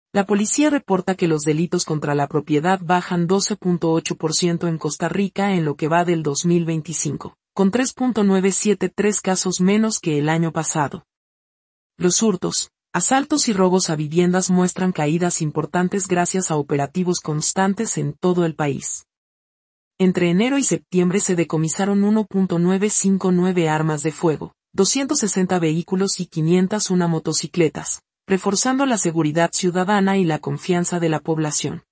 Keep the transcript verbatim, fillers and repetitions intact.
La policía reporta que los delitos contra la propiedad bajan doce punto ocho por ciento en Costa Rica en lo que va del dos mil veinticinco, con tres punto novecientos setenta y tres casos menos que el año pasado. Los hurtos, asaltos y robos a viviendas muestran caídas importantes gracias a operativos constantes en todo el país. Entre enero y septiembre se decomisaron uno punto novecientos cincuenta y nueve armas de fuego, doscientos sesenta vehículos y quinientas una motocicletas, reforzando la seguridad ciudadana y la confianza de la población.